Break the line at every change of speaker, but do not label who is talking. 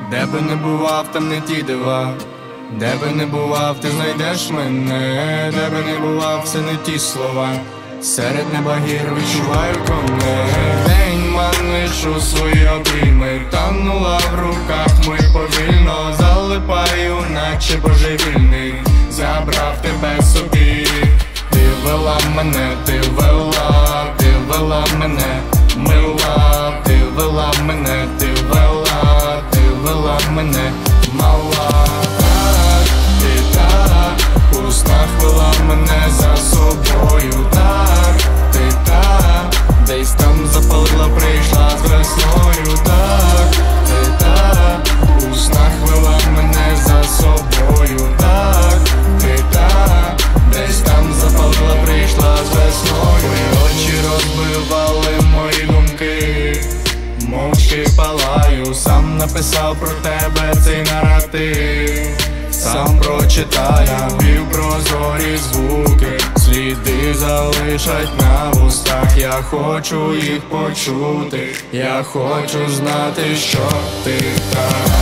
Де би не бував, там не ті дива. Де би не бував, ти знайдеш мене. Де би не бував, це не ті слова. Серед неба гір відчуваю коне. День маниш у свої обійми. Танула в руках ми повільно. Залипаю, наче божевільний. Забрав тебе собі. Ти вела мене, ти вела мене, мила. Ти вела мене, ти вела мене, мала. Так, ти так, у снах вела мене за собою. Так, ти так, десь там запалила, прийшла з весною. Так, ти так, у снах вела мене за собою. Так, ти так, десь там запалила, прийшла з весною. Твої очі розбивали мої думки, мовчки палаю, сам написав про тебе цей наратив. Сам прочитаю півпрозорі звуки, сліди залишать на вустах. Я хочу їх почути, я хочу знати, що ти так.